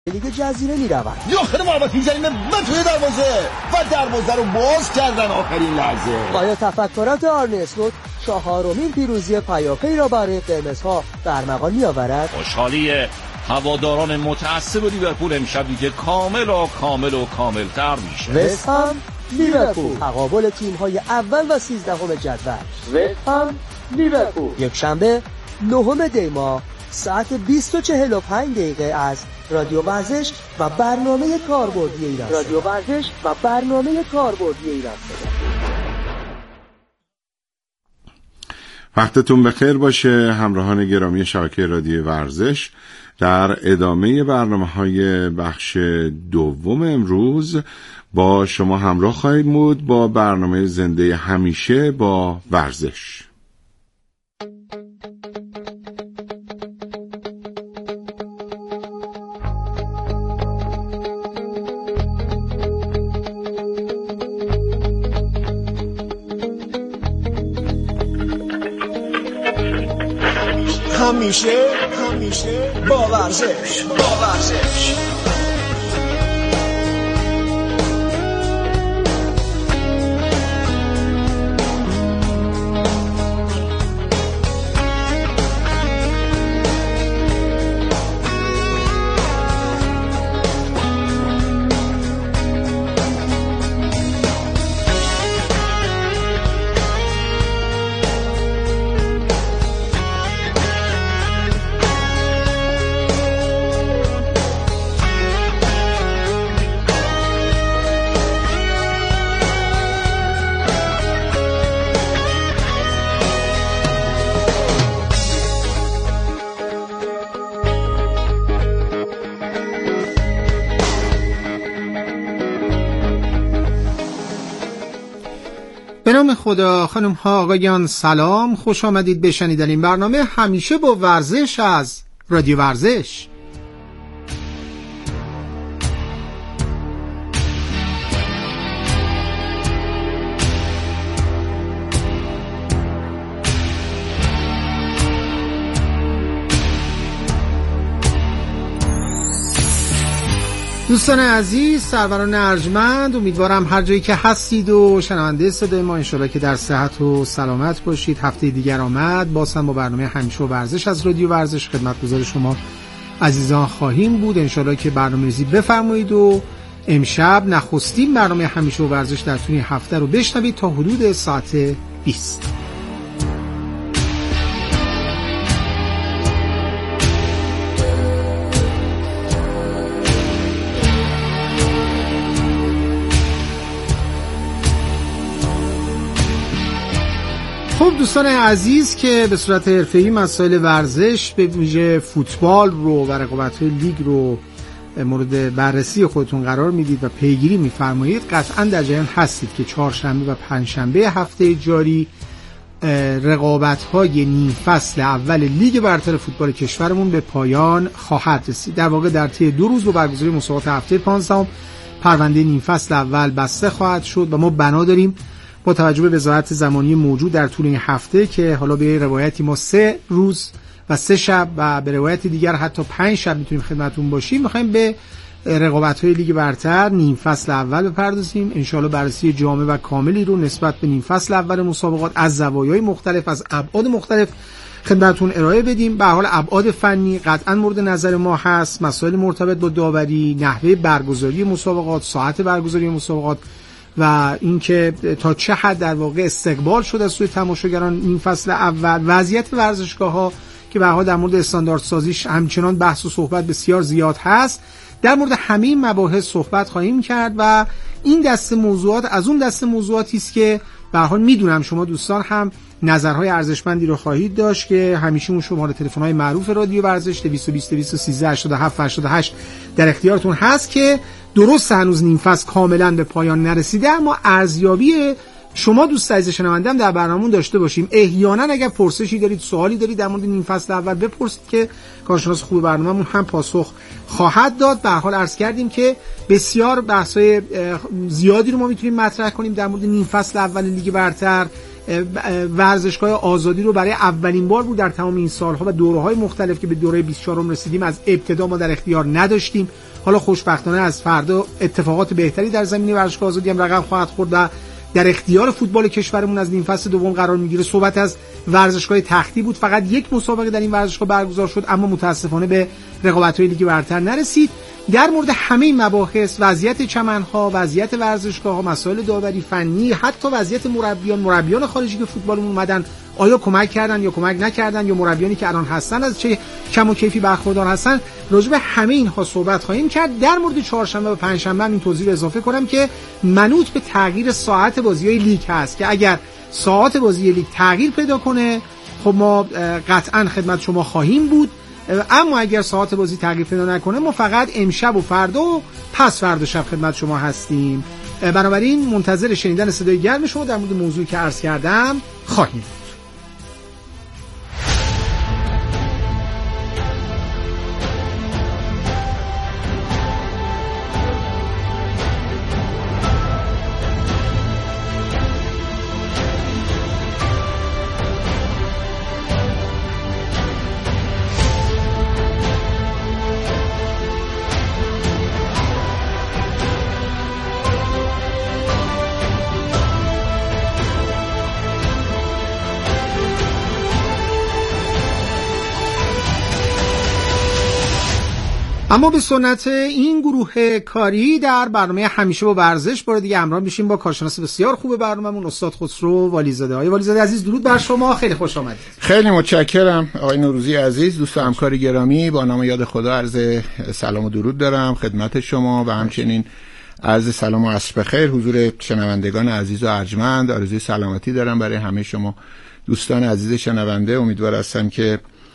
لیگ جزیره میروند. یاخر محمدی زمین به توی دروازه و دروازه رو باز کردن آخرین لحظه. آیا تفکرات آرنه اسلوت چهارمین پیروزی پیاپی را برای قرمزها در مقام میآورد؟ خوشحالی هواداران متعصب لیورپول امشب دیگه کامل تر میشه. وست هم لیورپول، تقابل تیم‌های اول و 13 جدول. وست هم لیورپول، یک شنبه 9 دی ماه ساعت 20:45 از رادیو ورزش و برنامه کاربردی ایران. وقتتون بخیر باشه همراهان گرامی شبکه رادیو ورزش. در ادامه برنامه‌های بخش دوم امروز با شما همراه خواهیم بود با برنامه زنده همیشه با ورزش. همیشه با ورزش. به نام خدا. خانم ها آقایان سلام، خوش آمدید به شنیدن این برنامه همیشه با ورزش از رادیو ورزش. دوستان عزیز، سروران ارجمند، امیدوارم هر جایی که هستید و شنونده صدای ما انشالله که در صحت و سلامت باشید. هفته دیگر آمد، باز هم با برنامه همیشه و ورزش از رادیو ورزش خدمتگزار شما عزیزان خواهیم بود. انشالله که برنامه‌ریزی بفرمایید و امشب نخستین برنامه همیشه و ورزش در طول هفته رو بشنوید تا حدود ساعت 20. خب دوستان عزیز که به صورت حرفه‌ای مسائل ورزش به ویژه فوتبال رو و رقابت‌های لیگ رو مورد بررسی خودتون قرار میدید و پیگیری می‌فرمایید، قطعاً در جریان هستید که چهارشنبه و پنجشنبه هفته جاری رقابت‌های نیم فصل اول لیگ برتر فوتبال کشورمون به پایان خواهد رسید. در واقع در طی 2 روز با برگزاری مسابقات هفته 15 پرونده نیم فصل اول بسته خواهد شد و ما بنا داریم با توجه به وضاحت زمانی موجود در طول این هفته که حالا به روایتی ما 3 روز و 3 شب و به روایت دیگر حتی 5 شب میتونیم خدمتتون باشیم، میخوایم به رقابت‌های لیگ برتر نیم فصل اول بپردازیم. انشالله بررسی جامع و کاملی رو نسبت به نیم فصل اول مسابقات از زوایای مختلف، از ابعاد مختلف خدمتتون ارائه بدیم. به حال ابعاد فنی قطعا مورد نظر ما هست، مسائل مرتبط با داوری، نحوه برگزاری مسابقات، ساعت برگزاری مسابقات و اینکه تا چه حد در واقع استقبال شده از سوی تماشاگران این فصل اول، وضعیت ورزشگاه‌ها که به هر حال در مورد استانداردسازیش همچنان بحث و صحبت بسیار زیاد هست. در مورد همه این مباحث صحبت خواهیم کرد و این دسته موضوعات از اون دسته موضوعاتی است که به هر حال میدونم شما دوستان هم نظرهای ارزشمندی رو خواهید داشت که همیشه اون شماره تلفن‌های معروف رادیو ورزش 220 213 87 88 در اختیارتون هست که درست هنوز نیم فصل کاملا به پایان نرسیده، اما ارزیابی شما دوست عزیز شنونده‌ام در برنامه‌مون داشته باشیم. احیانا اگر پرسشی دارید، سوالی دارید در مورد نیم فصل اول بپرسید که کارشناس خوب برنامه‌مون هم پاسخ خواهد داد. به هر حال عرض کردیم که بسیار بحث‌های زیادی رو ما میتونیم مطرح کنیم در مورد نیم فصل اول لیگ برتر. ورزشگاه آزادی رو برای اولین بار بود در تمام این سالها و دوره‌های مختلف که به دوره 24 رسیدیم از ابتدا ما در اختیار نداشتیم. حالا خوشبختانه از فردا اتفاقات بهتری در زمینه ورزشگاه آزادی هم رقم خواهد خورد و در اختیار فوتبال کشورمون از نیم فصل دوم قرار میگیره. صحبت از ورزشگاه تختی بود، فقط یک مسابقه در این ورزشگاه برگزار شد اما متاسفانه به رقابت‌های لیگ برتر نرسید. در مورد همه این مباحث، وضعیت چمن‌ها، وضعیت ورزشگاه‌ها، مسائل داوری فنی، حتی وضعیت مربیان خارجی که فوتبالمون اومدن آیا کمک کردن یا کمک نکردن، یا مربیانی که الان هستن از چه کم و کیفی برخوردار هستن، راجع به همه اینها صحبت خواهیم کرد. در مورد چهارشنبه و پنجشنبه این توضیح رو اضافه کنم که منوط به تغییر ساعت بازی‌های لیگ هست که اگر ساعت بازی لیگ تغییر پیدا کنه خب ما قطعاً خدمت شما خواهیم بود، اما اگر ساعت بازی تغییر پیدا نکنه ما فقط امشب و فردا و پس فردا شب خدمت شما هستیم. بنابراین منتظر شنیدن صدای گرم شما در مورد موضوعی که عرض کردم خواهیم. اما به سنت این گروه کاری در برنامه همیشه با ورزش بار دیگه همراه میشیم با کارشناس بسیار خوب برنامه‌مون استاد خسرو والیزاده. آقای والیزاده عزیز درود بر شما، خیلی خوش آمدید. خیلی متشکرم آقای نوروزی عزیز، دوست و همکار گرامی، با نام یاد خدا عرض سلام و درود دارم خدمت شما و همچنین عرض سلام و عصر بخیر حضور شنوندگان عزیز و ارجمند. آرزوی سلامتی دارم برای همه شما دوستان عزیز شنونده. امیدوار هستم که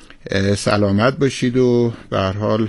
سلامت باشید و به هر حال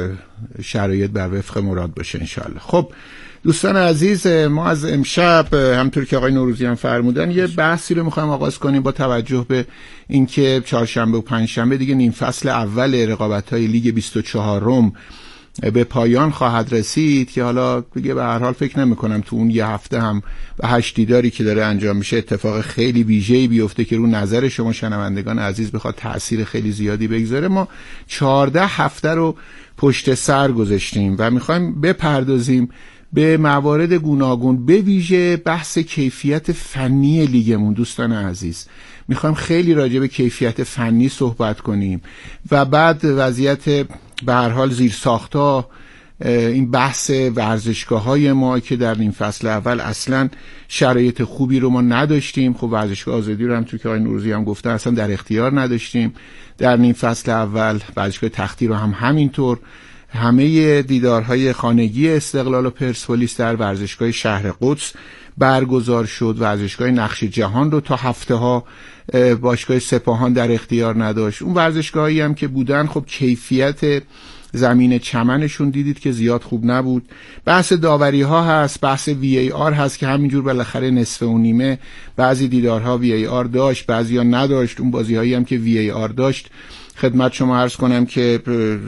شرایط بر وفق مراد باشه انشالله. خب دوستان عزیز، ما از امشب همطور که آقای نوروزی هم فرمودن یه بحثی رو میخوایم آغاز کنیم با توجه به اینکه چهارشنبه و پنجشنبه دیگه نیم فصل اول رقابت‌های لیگ 24 به پایان خواهد رسید که حالا دیگه به هر حال فکر نمی‌کنم تو اون یه هفته هم و 8 دیداری که داره انجام میشه اتفاق خیلی ویژه‌ای بیفته که رو نظر شما شنوندگان عزیز بخواد تأثیر خیلی زیادی بگذاره. ما 14 هفته رو پشت سر گذاشتیم و می‌خوایم بپردازیم به موارد گوناگون، به ویژه بحث کیفیت فنی لیگمون. دوستان عزیز می‌خوایم خیلی راجع به کیفیت فنی صحبت کنیم و بعد وضعیت به هر حال زیر ساخت‌ها، این بحث ورزشگاه‌های ما که در نیم فصل اول اصلا شرایط خوبی رو ما نداشتیم. خب ورزشگاه آزادی رو هم تو که آقای نوروزی هم گفتن اصلا در اختیار نداشتیم در نیم فصل اول. ورزشگاه تختی رو هم همینطور. همه دیدارهای خانگی استقلال و پرسپولیس در ورزشگاه شهر قدس برگزار شد. ورزشگاه نقش جهان رو تا هفته‌ها باشگاه سپاهان در اختیار نداشت. اون ورزشگاهایی هم که بودن خب کیفیت زمین چمنشون دیدید که زیاد خوب نبود. بحث داوری ها هست، بحث VAR هست که همینجور بالاخره نصف و نیمه بعضی دیدارها VAR داشت، بعضی ها نداشت. اون بازی هایی هم که VAR داشت خدمت شما عرض کنم که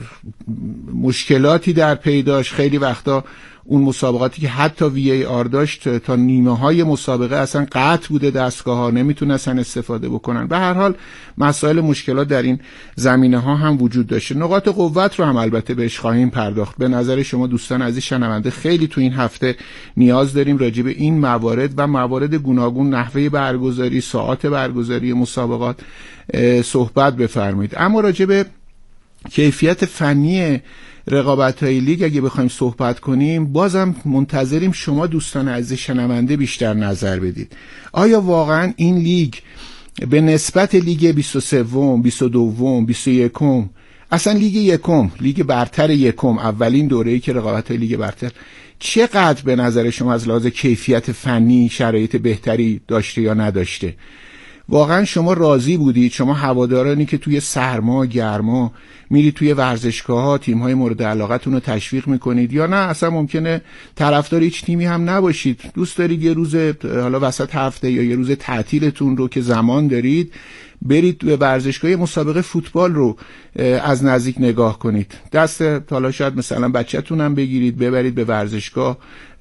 مشکلاتی در پی داشت. خیلی وقتا اون مسابقاتی که حتی VAR داشت تا نیمه های مسابقه اصلا قطع بوده، دستگاه ها نمیتونستن استفاده بکنن. به هر حال مسائل مشکلات در این زمینه ها هم وجود داشته. نقاط قوت رو هم البته بهش خواهیم پرداخت. به نظر شما دوستان عزیز شنونده خیلی تو این هفته نیاز داریم راجع به این موارد و موارد گوناگون، نحوه برگزاری، ساعات برگزاری مسابقات صحبت بفرمایید. اما راجع به کیفیت فنی رقابت‌های لیگ اگه بخوایم صحبت کنیم بازم منتظریم شما دوستان عزیز شنونده بیشتر نظر بدید. آیا واقعا این لیگ به نسبت لیگ 23، 22، 21، اصلا لیگ یکم، لیگ برتر یکم، اولین دوره‌ای که رقابت‌های لیگ برتر چقدر به نظر شما از لحاظ کیفیت فنی شرایط بهتری داشته یا نداشته؟ واقعا شما راضی بودید؟ شما هوادارانی که توی سرما گرما میرید توی ورزشگاه‌ها تیم‌های مورد علاقتون رو تشویق میکنید، یا نه اصلا ممکنه طرفدار هیچ تیمی هم نباشید، دوست دارید یه روز حالا وسط هفته یا یه روز تعطیلتون رو که زمان دارید برید به ورزشگاه مسابقه فوتبال رو از نزدیک نگاه کنید. دست حالا شاید مثلا بچه‌تون هم بگیرید ببرید به ورزشگاه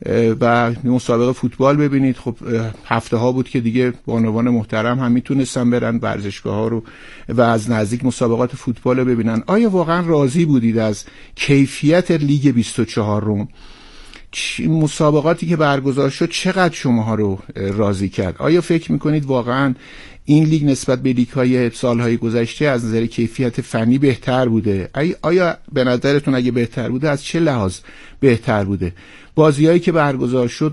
و مسابقه فوتبال ببینید. خب هفته ها بود که دیگه بانوان محترم هم میتونستن برن ورزشگاه ها رو و از نزدیک مسابقات فوتبال رو ببینن. آیا واقعا راضی بودید از کیفیت لیگ 24 رو؟ مسابقاتی که برگزار شد چقدر شماها رو راضی کرد؟ آیا فکر میکنید واقعا این لیگ نسبت به لیگ‌های سالهای گذشته از نظر کیفیت فنی بهتر بوده؟ آیا به نظرتون اگه بهتر بوده از چه لحاظ بهتر بوده؟ بازی‌هایی که برگزار شد،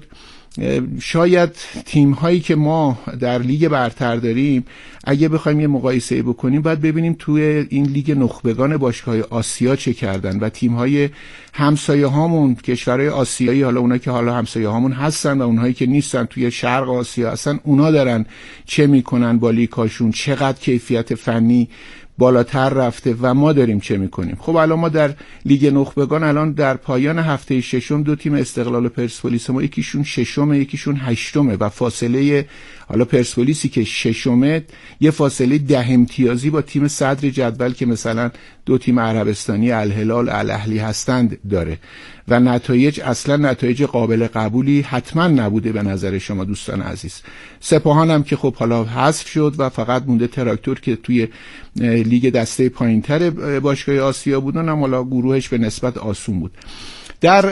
شاید تیم‌هایی که ما در لیگ برتر داریم اگه بخوایم یه مقایسه بکنیم باید ببینیم توی این لیگ نخبگان باشگاه‌های آسیا چه کردن و تیم‌های همسایه‌هامون، کشورهای آسیایی، حالا اونایی که حالا همسایه‌هامون هستن و اونهایی که نیستن توی شرق آسیا هستن، اونا دارن چه میکنن با لیگ‌هاشون، چقدر کیفیت فنی بالاتر رفته و ما داریم چه میکنیم. خب الان ما در لیگ نخبگان الان در پایان هفته ششم دو تیم استقلال و پرسپولیس، ما یکیشون ششمه یکیشون هشتمه و فاصله حالا پرسپولیسی که ششمه یه فاصله 10 امتیازی با تیم صدر جدول که مثلا دو تیم عربستانی الهلال الاهلی هستند داره و نتایج اصلا نتایج قابل قبولی حتما نبوده به نظر شما دوستان عزیز. سپاهان هم که خب حالا حذف شد و فقط مونده تراکتور که توی لیگ دسته پایینتر باشگاه آسیا بودن، هم حالا گروهش به نسبت آسون بود. در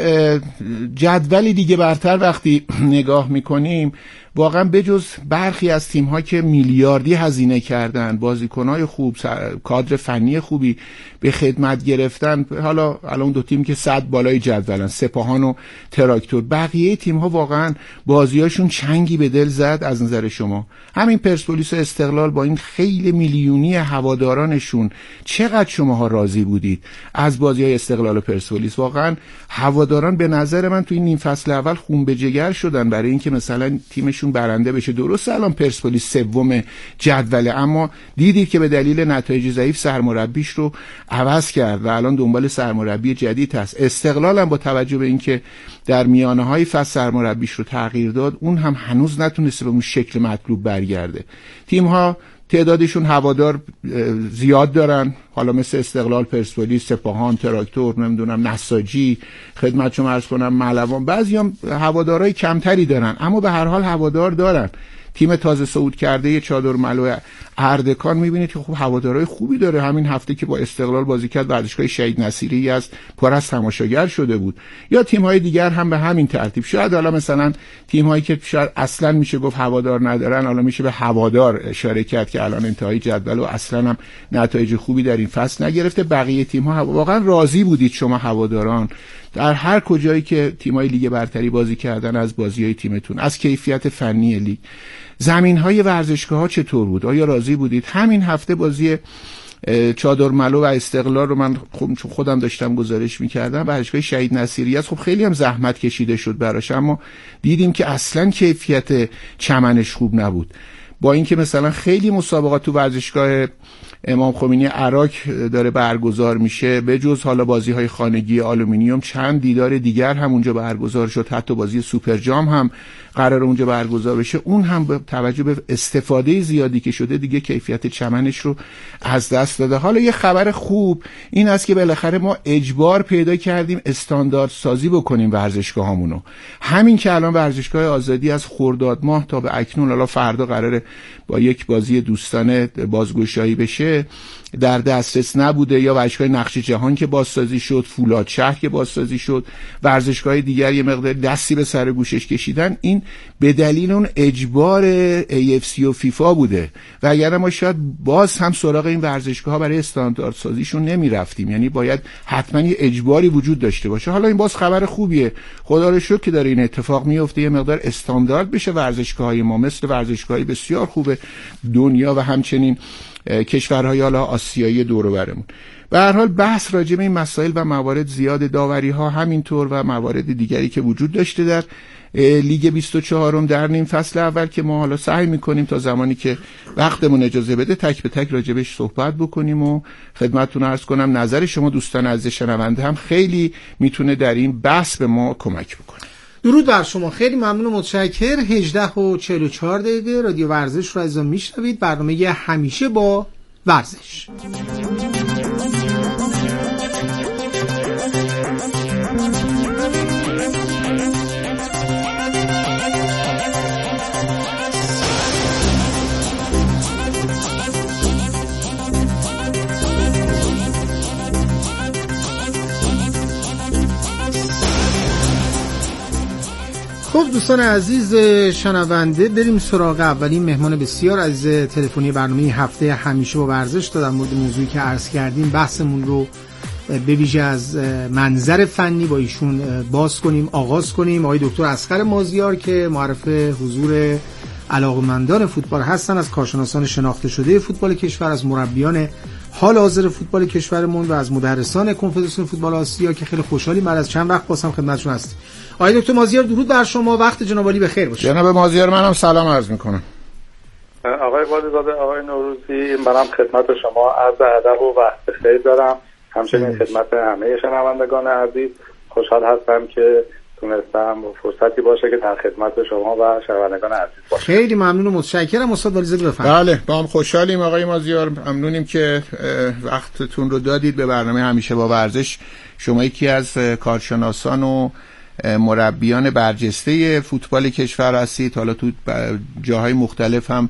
جدول لیگ برتر وقتی نگاه میکنیم واقعا بجز برخی از تیم‌ها که میلیاردی هزینه کردن، بازیکن‌های خوب، کادر فنی خوبی به خدمت گرفتن، حالا الان دو تیم که 100 بالای جدولن، سپاهان و تراکتور، بقیه تیم‌ها واقعا بازیاشون چنگی به دل زد از نظر شما. همین پرسپولیس و استقلال با این خیلی میلیونی هوادارانشون چقدر شماها راضی بودید از بازی‌های استقلال و پرسپولیس؟ واقعا هواداران به نظر من توی نیم فصل اول خون به جگر شدن برای اینکه مثلا تیمشون برنده بشه. درست الان پرسپولیس سوم جدوله، اما دیدید که به دلیل نتایج ضعیف سرمربیش رو عوض کرد و الان دنبال سرمربی جدید هست. استقلال هم با توجه به اینکه در میانه‌های فصل سرمربیش رو تغییر داد، اون هم هنوز نتونسته به اون شکل مطلوب برگرده. تیم‌ها تعدادشون هوادار زیاد دارن، حالا مثل استقلال، پرسپولیس، سپاهان، تراکتور، نمیدونم نساجی، خدمت شما عرض کنم ملوان، بعضیام هوادارهای کمتری دارن اما به هر حال هوادار دارن. تیم تازه صعود کرده چادرملو اردکان میبینید که خب هوادارهای خوبی داره. همین هفته که با استقلال بازی کرد ورزشگاه شهید نصیری از پر از تماشاگر شده بود. یا تیم‌های دیگر هم به همین ترتیب. شاید حالا مثلا تیم‌هایی که شاید اصلا میشه گفت هوادار ندارن، حالا میشه به هوادار اشاره کرد که الان انتهای جدول و اصلا هم نتایج خوبی در این فصل نگرفته. بقیه تیم‌ها واقعا راضی بودید شما هواداران در هر کجایی که تیم‌های لیگ برتری بازی کردن از بازی‌های تیمتون، از کیفیت فنی لیگ؟ زمین‌های ورزشگاه‌ها چطور بود؟ آیا راضی بودید؟ همین هفته بازی چادرملو و استقلال رو من خودم داشتم گزارش می‌کردم، ورزشگاه شهید نصیری است. خب خیلی هم زحمت کشیده شد براش، اما دیدیم که اصلاً کیفیت چمنش خوب نبود. با اینکه مثلا خیلی مسابقات تو ورزشگاه امام خمینی عراق داره برگزار میشه، به جز حالا بازی‌های خانگی آلومینیوم چند دیدار دیگر هم اونجا برگزار شد، حتی بازی سوپر جام هم قرار اونجا برگزار بشه. اون هم به توجه به استفاده زیادی که شده دیگه کیفیت چمنش رو از دست داده. حالا یه خبر خوب این است که بالاخره ما اجبار پیدا کردیم استاندارد سازی بکنیم ورزشگاهامونو. همین که الان ورزشگاه آزادی از خرداد ماه تا به اکنون، حالا فردا قراره با یک بازی دوستانه بازگشایی بشه، در دسترس نبوده. یا ورزشگاه نقش جهان که بازسازی شد، فولاد شهر که بازسازی شد، ورزشگاه دیگر یه مقدار دستی به سر گوشش کشیدن. این به دلیل اون اجبار AFC و فیفا بوده و اگر ما شاید باز هم سراغ این ورزشگاه ها برای استاندارد سازیشون نمی رفتیم. یعنی باید حتما یه اجباری وجود داشته باشه. حالا این باز خبر خوبیه، خدا رو شکر که داره این اتفاق میفته، یه مقدار استاندارد بشه ورزشگاه های ما، مثل ورزشگاهی بسیار خوب دنیا و همچنین کشورهای حالا آسیایی دور و برمون. به هر حال بحث راجع به این مسائل و موارد زیاد، داوری‌ها همینطور و موارد دیگری که وجود داشته در لیگ 24 در نیم فصل اول که ما حالا سعی می‌کنیم تا زمانی که وقتمون اجازه بده تک به تک راجبش صحبت بکنیم و خدمتتون عرض کنم نظر شما دوستان عزیز شنونده هم خیلی میتونه در این بحث به ما کمک بکنه. درود بر شما، خیلی ممنون و متشکر. 18:44 رادیو ورزش رو عزیزان میشنوید، برنامه همیشه با ورزش. خب دوستان عزیز شنونده، بریم سراغ اولین مهمان بسیار عزیز تلفنی برنامه هفته همیشه با ورزش تا در مورد موضوعی که عرض کردیم بحثمون رو به ویژه از منظر فنی با ایشون باز کنیم، آغاز کنیم. آقای دکتر اصغر مازیار که معرف حضور علاقه‌مندان فوتبال هستن، از کارشناسان شناخته شده فوتبال کشور، از مربیان حال حاضر فوتبال کشورمون و از مدرسان کنفدراسیون فوتبال آسیا که خیلی خوشحالیم بعد از چند وقت بازم خدمتتون هستیم. آقای دکتر مازیار درود بر شما، وقت جناب عالی بخیر باشه. جناب مازیار منم سلام عرض میکنم. آقای وادی‌زاده، آقای نوروزی، منم خدمت شما عرض ادب و وقت بخیر دارم. همچنین خدمت همه شنوندگان عزیز. خوشحال هستم که تونستم فرصتی باشه که در خدمت شما و شنوندگان عزیز باشم. خیلی ممنون و متشکرم. استاد ولیزاده بفرمایید. بله، با هم خوشحالیم آقای مازیار، ممنونیم که وقتتون رو دادید به برنامه همیشه با ورزش. شما یکی از کارشناسان و مربیان برجسته فوتبال کشور هستید، حالا تو جاهای مختلف هم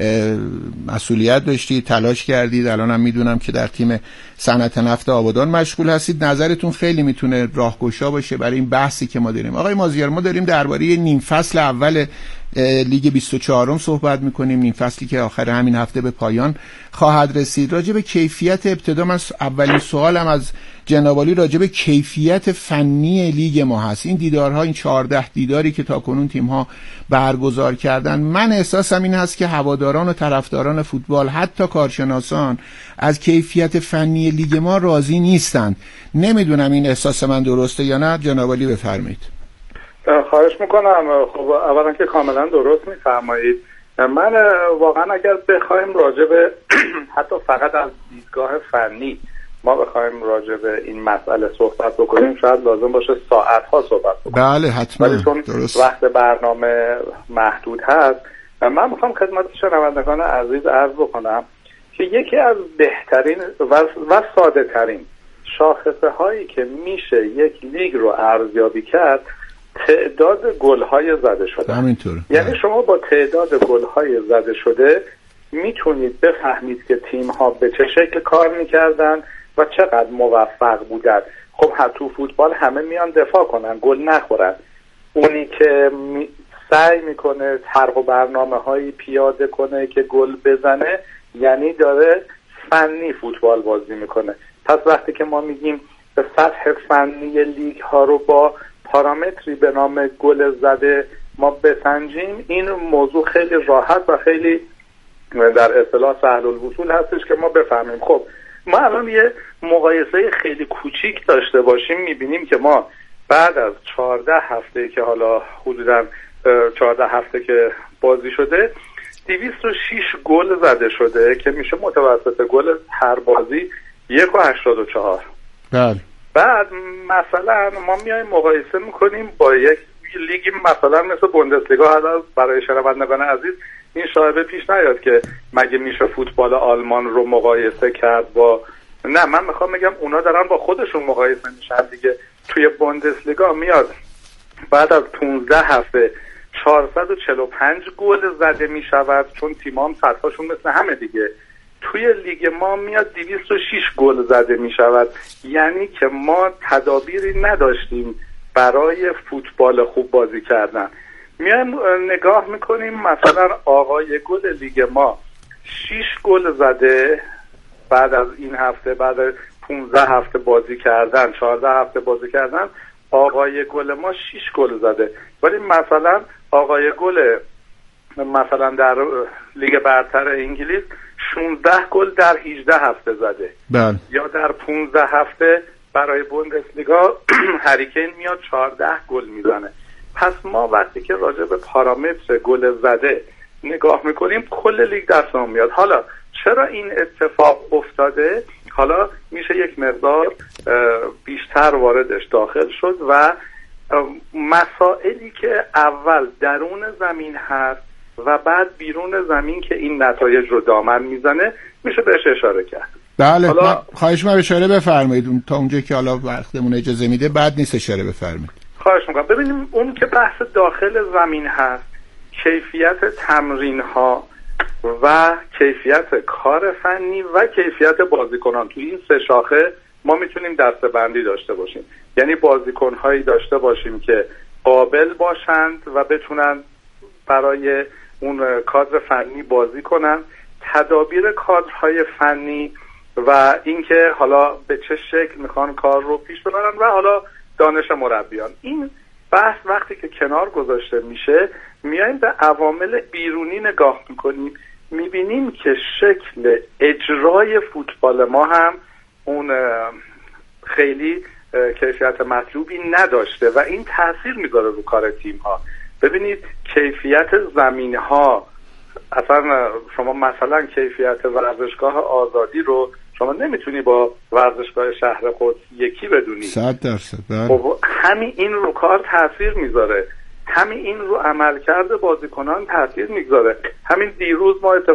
مسئولیت داشتید، تلاش کردید، الان هم میدونم که در تیم صنعت نفت آبادان مشغول هستید. نظرتون خیلی میتونه راهگشا باشه برای این بحثی که ما داریم. آقای مازیار، ما داریم درباره نیم فصل اول لیگ 24 صحبت میکنیم، نیم فصلی که آخر همین هفته به پایان خواهد رسید. راجع به کیفیت ابتدا، من اولین سوالم از جناب عالی راجع به کیفیت فنی لیگ ما هست. این دیدارها، این 14 دیداری که تاکنون تیم‌ها برگزار کردن، من احساسم این هست که هواداران و طرفداران فوتبال، حتی کارشناسان، از کیفیت فنی لیگ ما راضی نیستند. نمیدونم این احساس من درسته یا نه، جناب عالی بفرمایید. خواهش میکنم. خب اولا که کاملا درست میفرمایید. من واقعا اگر بخوایم راجع به حتی فقط از دیدگاه فنی ما بخوایم راجع به این مسئله صحبت بکنیم، شاید لازم باشه ساعت‌ها صحبت بکنیم. بله حتما، درست. وقت برنامه محدود هست. من میخوام خدمت شنوندگان عزیز عرض بکنم که یکی از بهترین و ساده ترین شاخصه هایی که میشه یک لیگ رو ارزیابی کرد تعداد گل‌های زده شده. همینطوره. یعنی شما با تعداد گل‌های زده شده میتونید بفهمید که تیم‌ها به چه شکل کار میکردن و چقدر موفق بودن. خب تو فوتبال همه میان دفاع کنن، گل نخورن. اونی که سعی میکنه طرح و برنامه‌هایی پیاده کنه که گل بزنه، یعنی داره فنی فوتبال بازی میکنه. پس وقتی که ما میگیم به سطح فنی لیگ ها رو با پارامتری به نام گل زده ما بسنجیم، این موضوع خیلی راحت و خیلی در اصطلاح سهل الوصول هستش که ما بفهمیم. خب ما الان یه مقایسه خیلی کوچیک داشته باشیم، میبینیم که ما بعد از 14 هفته که حالا حدوداً 14 هفته که بازی شده 206 گل زده شده که میشه متوسط گل هر بازی 1.84. بله. بعد مثلا ما میایم مقایسه میکنیم با یک لیگی مثلا مثل بوندسلیگا. حالا برای شنوندگان عزیز این شایبه پیش نیاد که مگه میشه فوتبال آلمان رو مقایسه کرد با، نه من میخوام بگم اونا دارن با خودشون مقایسه میشن دیگه. توی بوندسلیگا میاد بعد از 15 هفته 445 گل زده میشود، چون تیمام سطحشون مثل همه دیگه. توی لیگ ما میاد 206 گل زده میشود، یعنی که ما تدابیری نداشتیم برای فوتبال خوب بازی کردن. میایم نگاه میکنیم مثلا آقای گل لیگ ما 6 گل زده بعد از این هفته، بعد از 15 هفته بازی کردن، 14 هفته بازی کردن، آقای گل ما 6 گل زده. ولی مثلا آقای گل مثلا در لیگ برتر انگلیس 16 گل در 18 هفته زده. بله. یا در 15 هفته برای بوندسلیگا هری کین میاد 14 گل میزنه. پس ما وقتی که راجع به پارامتر گل زده نگاه میکنیم کل لیگ دستمون میاد. حالا چرا این اتفاق افتاده؟ حالا میشه یک مقدار بیشتر واردش داخل شد و مسائلی که اول درون زمین هست و بعد بیرون زمین که این نتایج رو دامن میزنه میشه بهش اشاره کرد. بله، خواهش می‌کنم اشاره بفرمایید تا اونجا که حالا وقتمون اجازه میده. بعد نیست اشاره بفرمایید. خواهش می‌کنم. ببینیم اون که بحث داخل زمین هست، کیفیت تمرین ها و کیفیت کار فنی و کیفیت بازیکنان، تو این سه شاخه ما میتونیم دسته‌بندی داشته باشیم. یعنی بازیکن‌هایی داشته باشیم که قابل باشند و بتونن برای اون کادر فنی بازی کنن، تدابیر کادرهای فنی و اینکه حالا به چه شکل میخوان کار رو پیش ببرن و حالا دانش مربیان. این بحث وقتی که کنار گذاشته میشه میایم به عوامل بیرونی نگاه میکنیم، میبینیم که شکل اجرای فوتبال ما هم اون خیلی کیفیت مطلوبی نداشته و این تاثیر میذاره رو کار تیم ها. ببینید کیفیت زمین ها، اصلا شما مثلا کیفیت ورزشگاه آزادی رو شما نمیتونی با ورزشگاه شهر قدس یکی بدونی. 100%. خب همین این رو کار تاثیر میذاره، همین این رو عملکرد بازیکنان تاثیر میذاره. همین دیروز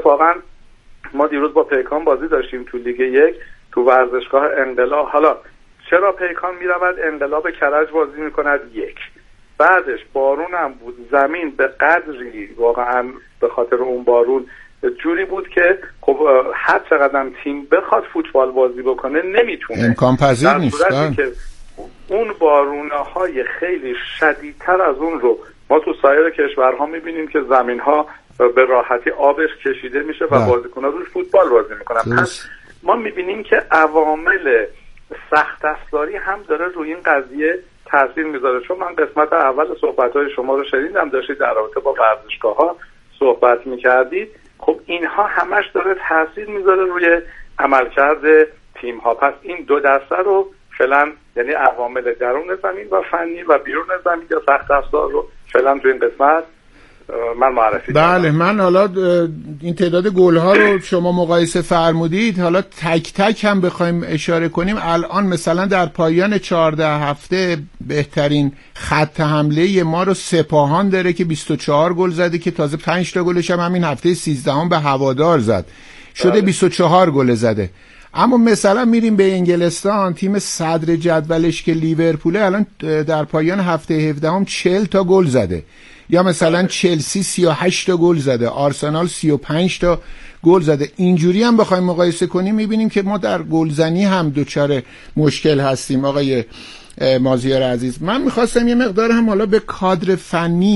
ما دیروز با پیکان بازی داشتیم تو لیگ 1 تو ورزشگاه انقلاب. حالا چرا پیکان میرود انقلاب کرج بازی میکند؟ یک بعدش بارون هم بود، زمین به قدری واقعا به خاطر اون بارون جوری بود که خب هر چقدر تیم بخواد فوتبال بازی بکنه نمیتونه، امکان پذیر نیست. که اون بارونه‌های خیلی شدیدتر از اون رو ما تو سایر کشورها میبینیم که زمین‌ها به راحتی آبش کشیده میشه و بازیکن‌ها روش فوتبال بازی میکنن. پس ما میبینیم که عوامل سخت افزاری هم داره روی این قضیه تاثیر میذاره. چون من قسمت اول صحبت‌های شما رو شنیدم، داشتید در رابطه با ورزشگاه‌ها صحبت می‌کردید. خب اینها همش داره تاثیر میذاره روی عملکرد تیم‌ها. پس این دو دسته رو فعلا، یعنی عوامل درون زمین و فنی و بیرون زمین یا سخت افزار رو فعلا تو این قسمت من معرفی کردم. بله، من حالا این تعداد گل‌ها رو شما مقایسه فرمودید، حالا تک تک هم بخوایم اشاره کنیم. الان مثلا در پایان 14 هفته بهترین خط حمله ما رو سپاهان داره که 24 گل زده که تازه 5 تا گلش هم همین هفته 13 به هوادار زد، شده 24 گل زده. اما مثلا میریم به انگلستان، تیم صدر جدولش که لیورپول الان در پایان هفته 17 40 تا گل زده، یا مثلا چلسی 38 تا گل زده، آرسنال 35 تا گل زده. اینجوری هم بخوایم مقایسه کنیم میبینیم که ما در گلزنی هم دچار مشکل هستیم. آقای مازیار عزیز، من میخواستم یه مقدار هم حالا به کادر فنی،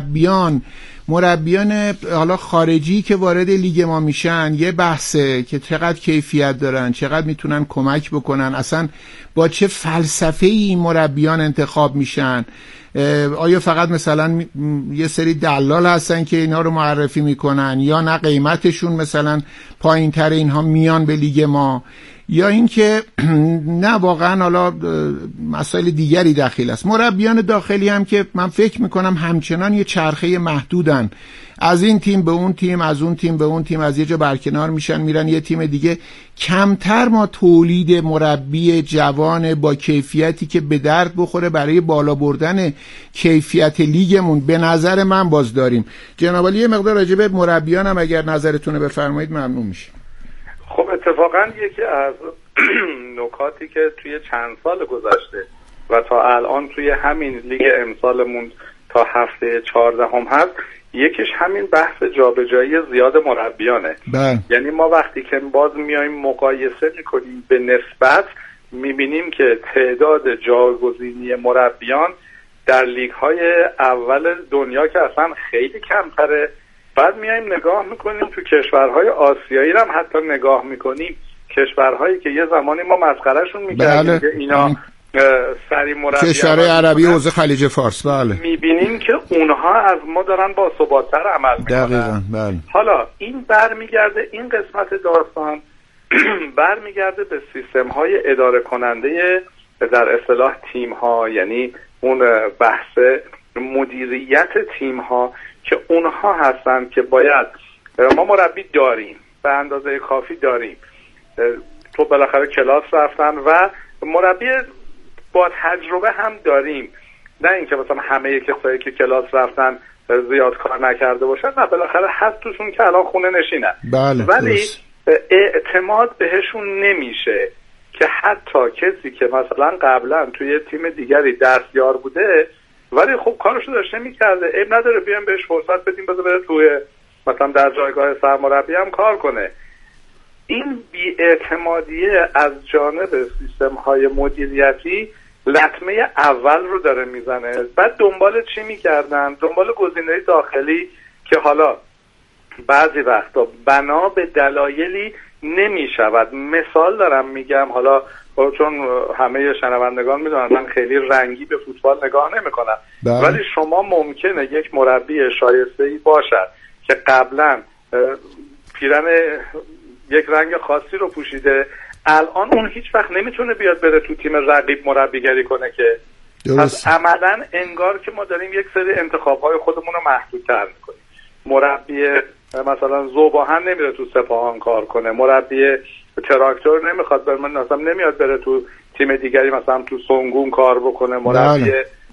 مربیان حالا خارجی که وارد لیگ ما میشن یه بحثه که چقدر کیفیت دارن، چقدر میتونن کمک بکنن، اصلا با چه فلسفه‌ای این مربیان انتخاب میشن. آیا فقط مثلا یه سری دلال هستن که اینا رو معرفی میکنن، یا نه قیمتشون مثلا پایین تر اینها میان به لیگ ما، یا اینکه نه واقعا حالا مسائل دیگری داخل است. مربیان داخلی هم که من فکر میکنم همچنان یه چرخه محدودن، از این تیم به اون تیم، از اون تیم به اون تیم، از یه جا برکنار میشن میرن یه تیم دیگه. کمتر ما تولید مربی جوان با کیفیتی که به درد بخوره برای بالا بردن کیفیت لیگمون به نظر من باز داریم. جناب عالی یه مقدار راجع به مربیان هم اگر نظرتون رو بفرمایید ممنون میشه. خب اتفاقا یکی از نکاتی که توی چند سال گذشته و تا الان توی همین لیگ امسالمون تا هفته 14 هم هست، یکیش همین بحث جابجایی زیاد مربیانه. یعنی ما وقتی که باز میایم مقایسه میکنیم به نسبت، میبینیم که تعداد جایگزینی مربیان در لیگ های اول دنیا که اصلا خیلی کمتره. بعد میایم نگاه میکنیم تو کشورهای آسیایی هم حتی نگاه میکنیم، کشورهایی که یه زمانی ما مسخرهشون میکردیم که اینا سری مربی کشورهای عربی حوزه خلیج فارس، بله، میبینیم که اونها از ما دارن با ثبات‌تر عمل میکنن. دقیقاً، بله. حالا این برمیگرده، این قسمت داستان برمیگرده به سیستم‌های اداره کننده در اصطلاح تیم‌ها، یعنی اون بحث مدیریت تیم‌ها که اونها هستن که باید، ما مربی داریم به اندازه کافی داریم، تو بالاخره کلاس رفتن و مربی با تجربه هم داریم، نه اینکه مثلا همه کسایی که کلاس رفتن زیاد کار نکرده باشن، نه بالاخره هست توشون که الان خونه نشینن. بله، ولی اعتماد بهشون نمیشه که حتی کسی که مثلا قبلا توی تیم دیگری دستیار بوده ولی خب کارشو داشته میکرده، عیب نداره بیام بهش فرصت بدیم بذار بره توی مثلا در جایگاه سرمربی هم کار کنه. این بی‌اعتمادیه از جانب سیستم‌های مدیریتی لطمه اول رو داره میزنه. بعد دنبال چی میکردن؟ دنبال گزینه‌های داخلی که حالا بعضی وقتا بنا به دلایلی نمیشود. مثال دارم میگم، حالا چون همه شنوندگان میدونن من خیلی رنگی به فوتبال نگاه نمیکنم، ولی شما ممکنه یک مربی شایسته‌ای باشد که قبلا پیرن یک رنگ خاصی رو پوشیده، الان اون هیچ وقت نمیتونه بیاد بره تو تیم رقیب مربیگری کنه که پس عملا انگار که ما داریم یک سری انتخاب‌های خودمون رو محدودتر میکنیم. مربی مثلا ذوب‌آهن نمیره تو سپاهان کار کنه، مربی تراکتور نمیخواد بره، مثلا نمیاد بره تو تیم دیگری مثلا تو سنگون کار بکنه، مربی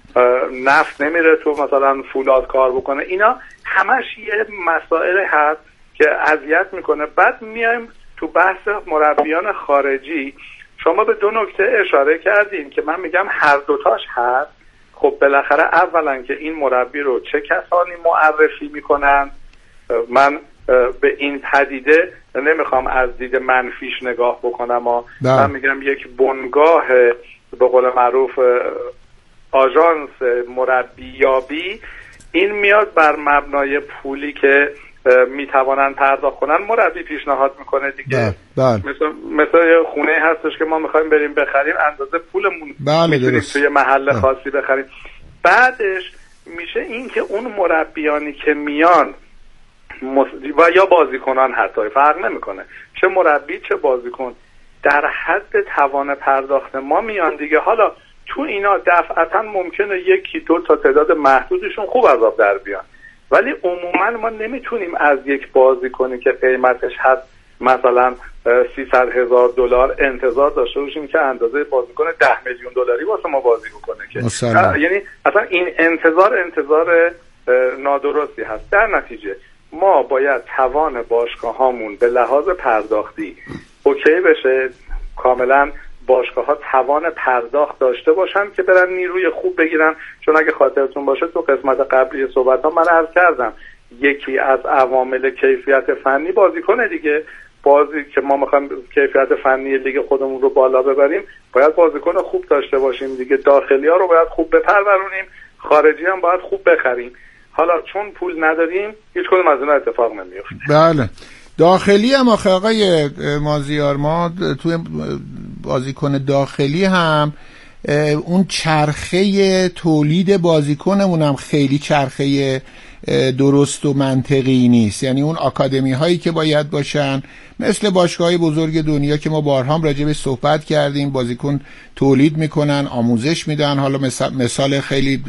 نفت نمیره تو مثلا فولاد کار بکنه. اینا همش یه مسائل هست که اذیت میکنه. بعد میایم تو بحث مربیان خارجی، شما به دو نکته اشاره کردین که من میگم هر دوتاش هست. خب بالاخره اولا که این مربی رو چه کسانی معرفی میکنن، من به این پدیده نمیخوام از دید منفیش نگاه بکنم، من میگم یک بنگاه به قول معروف آژانس مربیابی، این میاد بر مبنای پولی که میتوانن پرداخت کنن مربی پیشنهاد میکنه دیگه. مثل خونه هستش که ما میخوایم بریم بخریم، اندازه پولمون میتونیم توی محل خاصی بخریم. بعدش میشه این که اون مربیانی که میان و یا بازیکنان حتی فرق نمیکنه، چه مربی چه بازیکن، در حد توان پرداخت ما میان دیگه. حالا تو اینا دفعتا ممکنه یکی دو تا تعداد محدودشون خوب از آب در بیان، ولی عموما ما نمیتونیم از یک بازیکنی که قیمتش هست مثلا $300,000 انتظار داشته باشیم که اندازه بازیکن $10 میلیون واسه ما بازی بکنه که یعنی اصلا این انتظار نادرستی هست. در نتیجه ما باید توان باشگاهامون به لحاظ پرداختی اوکی بشه، کاملا باشگاه ها توان پرداخت داشته باشن که برن نیروی خوب بگیرن. چون اگه خاطرتون باشه تو قسمت قبلی صحبت ها من عرض کردم یکی از عوامل کیفیت فنی بازیکنه دیگه. بازی که ما میخوایم کیفیت فنی لیگ خودمون رو بالا ببریم باید بازیکن خوب داشته باشیم دیگه. داخلی ها رو باید خوب بپرورونیم، خارجی هم باید خوب بخریم. حالا چون پول نداریم هیچ کدوم از اینا اتفاق نمیفته. بله، داخلی هم آقای مازیار، ما توی بازیکن داخلی هم اون چرخه تولید بازیکنمون هم خیلی چرخه درست و منطقی نیست. یعنی اون آکادمی هایی که باید باشن مثل باشگاه‌های بزرگ دنیا که ما بارها هم راجع به صحبت کردیم، بازیکن تولید میکنن، آموزش میدن. حالا مثال خیلی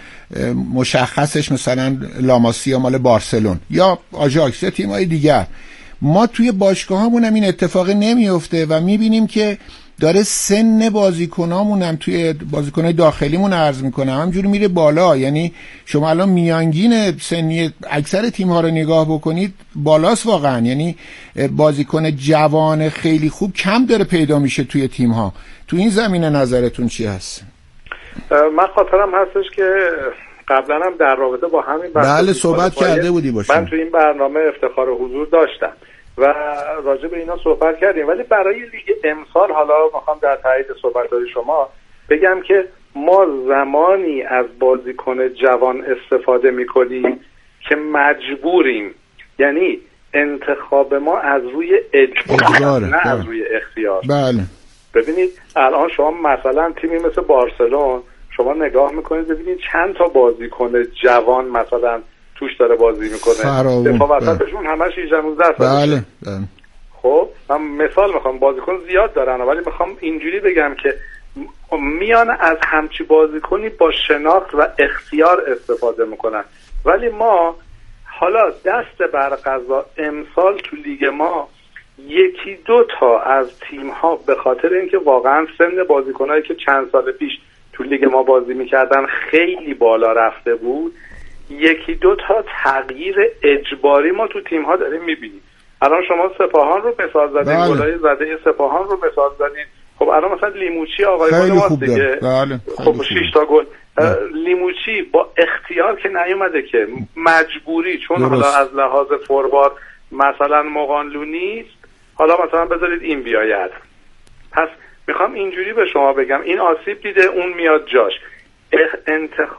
مشخصش مثلا لاماسیا مال بارسلون یا آژاکس یا تیم‌های دیگر. ما توی باشگاه‌هامون هم این اتفاق نمیفته و میبینیم که داره سن بازیکنامون هم توی بازیکنای داخلیمون عرض میکنه همجوری میره بالا. یعنی شما الان میانگین سنی اکثر تیم‌ها رو نگاه بکنید بالاست واقعا. یعنی بازیکن جوان خیلی خوب کم داره پیدا میشه توی تیم‌ها. تو این زمینه نظرتون چی هست؟ من خاطرم هستش که قبلا هم در رابطه با همین بله صحبت کرده بودی باشیم. من تو این برنامه افتخار حضور داشتم و راجع به اینا صحبت کردیم. ولی برای لیگ امسال حالا میخوام در تایید صحبت‌های شما بگم که ما زمانی از بازیکن جوان استفاده میکنیم که مجبوریم، یعنی انتخاب ما از روی اجبار نه از روی اختیار. بله. ببینید الان شما مثلا تیمی مثل بارسلون شما نگاه میکنید ببینید چند تا بازیکن جوان مثلا توش داره بازی میکنه، دفاع وسطشون همش 18-19 بله. خب من مثال میخوام، بازیکن زیاد دارن ولی میخوام اینجوری بگم که میان از همچی بازیکنی با شناخت و اختیار استفاده میکنن. ولی ما حالا دست بر قضا امسال تو لیگ ما 1-2 تا از تیم ها به خاطر اینکه واقعا سن بازیکنایی که چند سال پیش تو لیگ ما بازی میکردن خیلی بالا رفته بود، 1-2 تا تغییر اجباری ما تو تیم ها داریم میبینیم. الان شما سپاهان رو مثال زدین، گلای زده سپاهان رو مثال زدین. خب الان مثلا لیموچی آقای گل واسه دیگه خب 6 تا گل. لیموچی با اختیار که نیومده که مجبوری، چون حالا از لحاظ فوروارد مثلا مقانلو نیست، حالا مثلا بذارید این بیاید. پس میخوام اینجوری به شما بگم این آسیب دیده اون میاد جاش. انتخاب